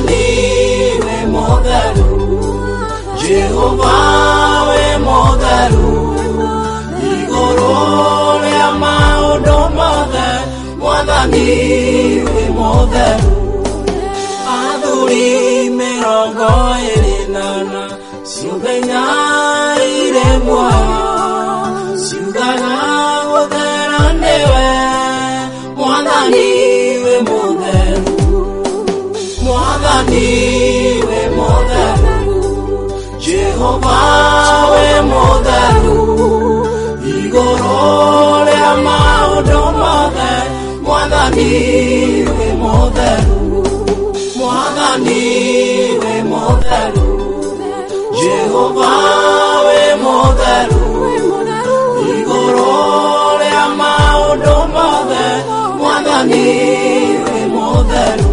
Mwathani we mũtheru, Jehova we mũtheru, igũrũ rĩa maũndũ mothe, Mwathani we mũtheru. Athuri 24 ciothe irĩ muoyo ciugaga gũthera nĩwe, Mwathani we mũtheru, Mwathani we mũtheru, Jehova we mũtheru, igũrũ rĩa maũndũ mothe, Mwathani we mũtheru, Mwathani we mũtheru, Jehova we mũtheru, igũrũ rĩa maũndũ mothe, Mwathani we mũtheru.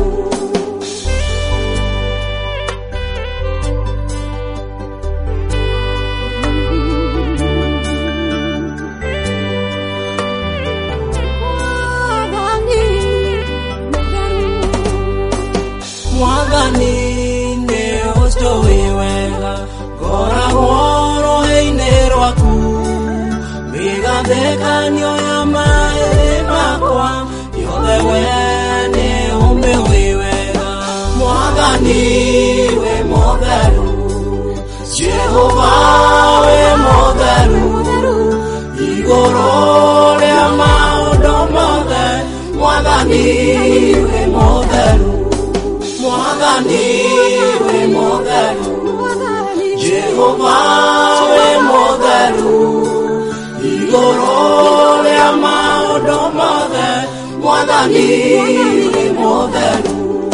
Mwathani nĩ ũnjũĩ wega, ngoragwo rũhĩ-inĩ rwaku, mĩgathĩkanio ya maĩ makwa yothe we nĩ ũmĩũĩ wega. Mwathani we mũtheru, Jehova we mũtheru, igũrũ rĩa maũndũ mothe, Mwathani we mũtheru, Mwathani we mũtheru, Jehova we mũtheru, igũrũ rĩa maũndũ mothe, Mwathani we mũtheru.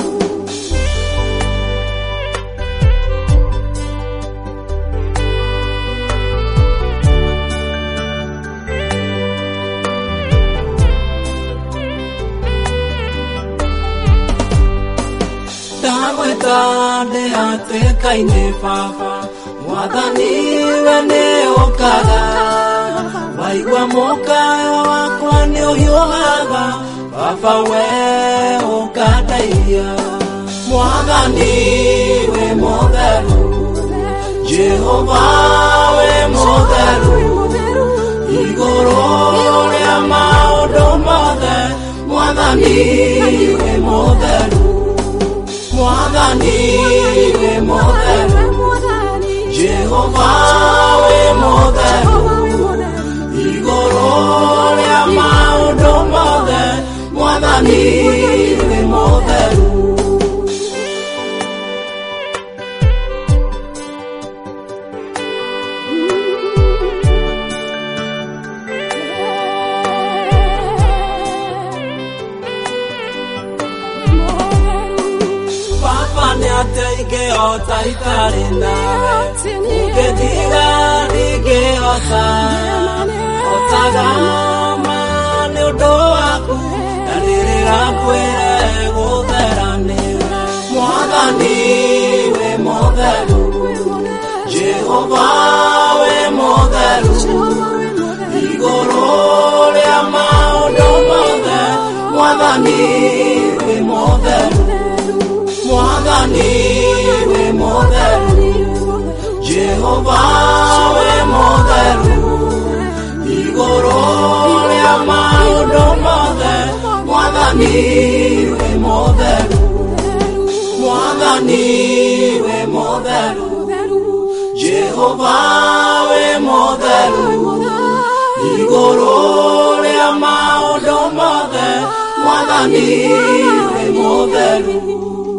Ndagwĩta ndĩ hatĩka-inĩ Baba, Mwathani we nĩ ũkaga, waigua mũkayo wakwa nĩ ũhiũhaga, Baba we ũkandeithia. Mwathani we mũtheru, Jehova we mũtheru, igũrũ rĩa maũndũ mothe, Mwathani we mũtheru, Mwathani we mũtheru, Jehova we mũtheru, igũrũ rĩa maũndũ mothe, Mwathani we mũtheru. Ingĩhota itarĩ nawe, ũngĩtiga ndingĩhota, hotaga ma nĩ ũndũ waku, na rĩrĩa ngwĩre gũthera nĩwe. Mwathani we mũtheru, Jehova we mũtheru, igũrũ rĩa maũndũ mothe, Mwathani we mũtheru, Mwathani we mũtheru, Jehova we mũtheru, igũrũ rĩa maũndũ mothe, Mwathani we mũtheru, Mwathani we mũtheru, Jehova we mũtheru, igũrũ rĩa maũndũ mothe, Mwathani we mũtheru.